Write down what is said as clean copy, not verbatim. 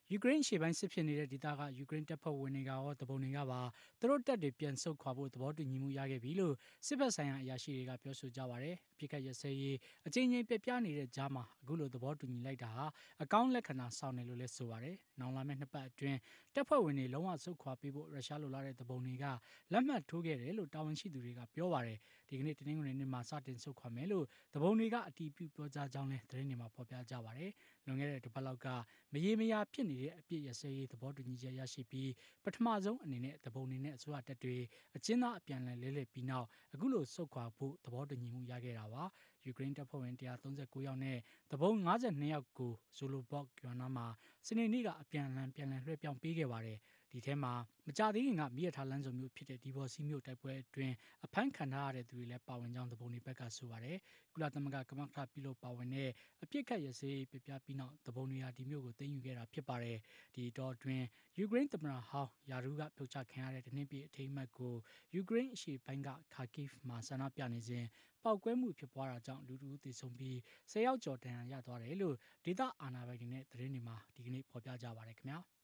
ယူကရိန်းအရှေ့ပိုင်းစစ်ဖြစ်နေတဲ့ဒေသကယူကရိန်းတပ်ဖွဲ့ဝင်တွေကရောတပုံတွေကပါသူတို့တပ်တွေပြန်ဆုတ်ခွာဖို့သဘောတူညီမှုရခဲ့ပြီလို့စစ်ဘက်ဆိုင်ရာအရာရှိတွေကပြောဆိုကြပါတယ်။အပြစ်ကရစဲရေးအကြိမ်ကြိမ်ပြပြနေတဲ့ကြားမှာအခုလိုသဘောတူညီလိုက်တာဟာအကောင်းလက္ခဏာဆောင်တယ်လို့လည်းဆိုပါတယ်။နောင်လာမယ့်နှစ်ပတ်အတွင်းတပ်ဖွဲ့ဝင်တွေလုံးဝဆုတ်ခွာပေးဖို့ရုရှားလိုလားတဲ့သပုံတွေကလက်မှတ်ထိုးခဲ့တယ်လို့တာဝန်ရှိသူတွေကပြောပါတယ်။ဒီကနေ့တနင်္ဂနွေနေ့မှာစတင်ဆုတ်ခွာမယ်လို့သပုံတွေကအတည်ပြုပြောကြားကြောင်းလည်းသတင်းတွေမှာဖော်ပြကြပါတယ်။လွန်ခဲ့တဲ့တစ်ပတ်လောက်ကမရေမရာဖြစ်နေတဲ့အပြစ်ရစဲရေးသဘောတူညီချက်ရရှိပြီးပထမဆုံးအနေနဲ့သဘုံအနေနဲ့အစိုးရတပ်တွေအကျဉ်းသားအပြန်အလှန်လဲလှယ်ပြီးနောက်အခုလိုဆုတ်ခွာဖို့သဘောတူညီမှုရခဲ့တာပါယူကရိန်းတပ်ဖွဲ့ဝင်139ယောက်နဲ့သဘုံ52ယောက်ကိုဇိုလိုဘော့ကျွမ်းနာမှာစနေနေ့ကအပြန်အလှန်လွှဲပြောင်းပေးခဲ့ပါတယ်ဒီထဲမှာမကြသေးခင်ကမိရထားလမ်းစုံမျိုးဖြစ်တဲ့ဒီဘော်စီမျိုးတိုက်ပွဲအတွင်းအဖမ်းခံထားရတဲ့သူတွေလည်းပါဝင်ကြောင်းသဘုံတွေဘက်ကဆိုပါတယ်ကုလသမဂ္ဂကမကထပြုလို့ပါဝင်တဲ့အပြစ်ခတ်ရစေးပြပြပြီးနောက်သဘုံတွေဟာဒီမျိုးကိုသိမ်းယူခဲ့တာဖြစ်ပါတယ်ဒီတော့အတွင်းယူကရိန်းသမ္မတဟောင်းယာရူးကပြုတ်ချခံရတဲ့တနင်္ဂနွေအထိမ်းအမှတ်ကိုယူကရိန်းအရှေ့ပိုင်းကခါကိဖ်မှာဆန္ဒပြနေစဉ်ပောက်ကွဲမှုဖြစ်ပွားတာကြောင့်လူတူသေဆုံးပြီး10ယောက်ကျော်ဒဏ်ရာရသွားတယ်လို့ဒေသအာဏာပိုင်တွေနဲ့သတင်းတွေမှာဒီကနေ့ဖော်ပြကြပါတယ်ခင်ဗျာ